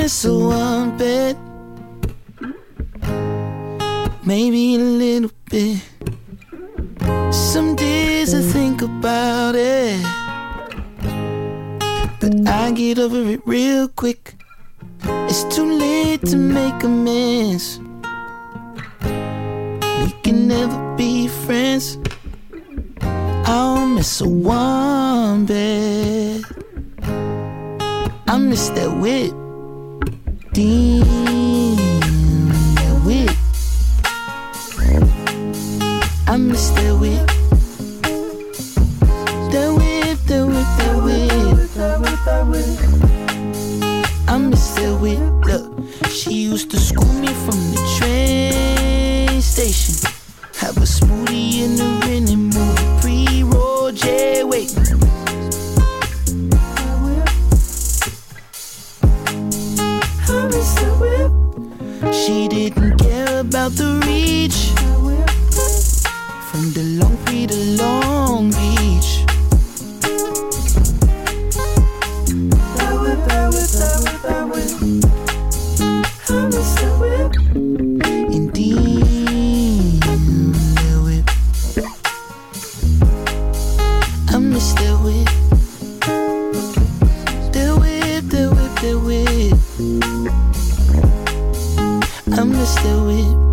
miss a one bed, maybe a little bit. Some days I think about it, but I get over it real quick. It's too late to make amends. We can never be friends. I'll miss a one bed. I miss that whip. Damn, that whip. I miss that whip. That whip, that whip, that whip. I miss that whip. Look, she used to school me from the train station. Have a smoothie in the rain and move pre-roll J. Wait. She didn't care about the reach from the Long Beach to Long Beach. That whip, that whip, that whip, that whip. I miss that whip. Indeed, that whip. I miss that whip. That whip, that whip, that whip. I miss that whip.